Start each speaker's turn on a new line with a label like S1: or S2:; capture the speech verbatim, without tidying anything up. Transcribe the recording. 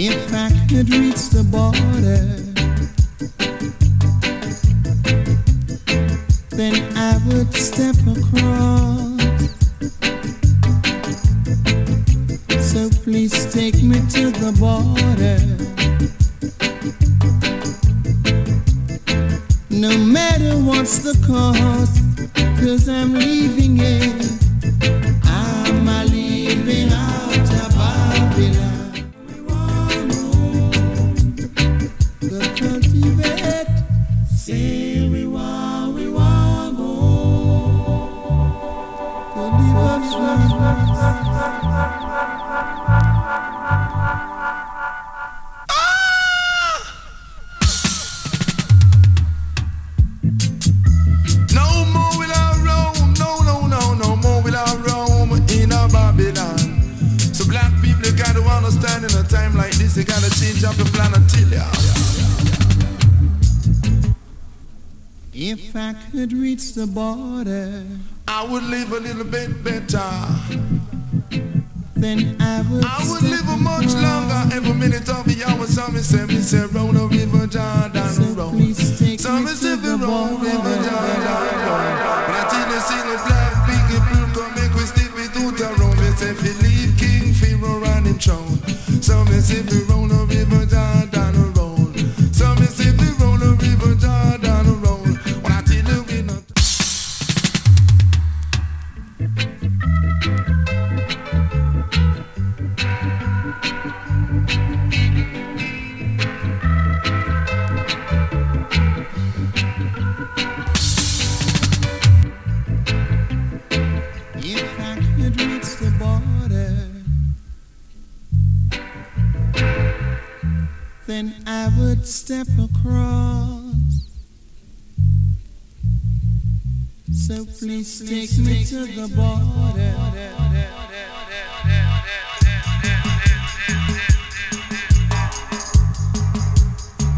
S1: If I could reach the border, then I would step across. So please take me to the border. No matter what's the cost, 'cause I'm leaving it. I'm a leaving out of Babylon. We want home, the cultivate. Say we want, we want home. The live
S2: in a time like this, you gotta change up the plan until ya.
S1: If I could reach the border,
S2: I would live a little bit better.
S1: Then I would
S2: I would live a much longer. Every minute of the hour, some say me say round the river Jordan
S1: so
S2: round.
S1: please take
S2: Some
S1: me
S2: say
S1: to
S2: the
S1: the
S2: round
S1: border.
S2: river Jordan round. But I tell you, sing a black people come make we stick me to the round. They say fi leave King Pharaoh and him throne. Some say fi round the river Jordan round. Some say fi round the river Jordan round. When I tell you we not.
S1: If I could reach the border, then I would step across. So please take me to the border.